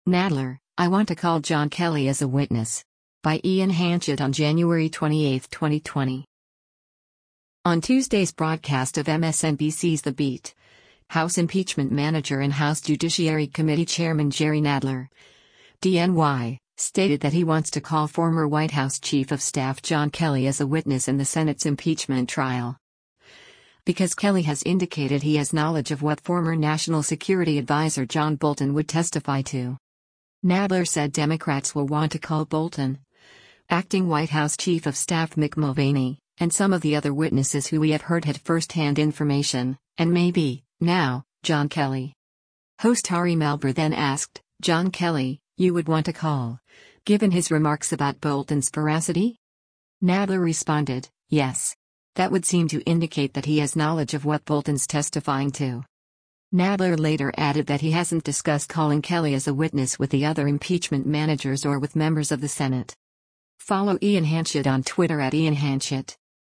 Nadler, I want to call John Kelly as a witness. By Ian Hanchett on January 28, 2020. On Tuesday's broadcast of MSNBC's The Beat, House Impeachment Manager and House Judiciary Committee Chairman Jerry Nadler, DNY, stated that he wants to call former White House Chief of Staff John Kelly as a witness in the Senate's impeachment trial. Because Kelly has indicated he has knowledge of what former National Security Advisor John Bolton would testify to. Nadler said Democrats will want to call Bolton, Acting White House Chief of Staff Mick Mulvaney, and some of the other witnesses who we have heard had first-hand information, and maybe, now, John Kelly. Host Ari Melber then asked, John Kelly, you would want to call, given his remarks about Bolton's veracity? Nadler responded, yes. That would seem to indicate that he has knowledge of what Bolton's testifying to. Nadler later added that he hasn't discussed calling Kelly as a witness with the other impeachment managers or with members of the Senate. Follow Ian Hanchett on Twitter @IanHanchett.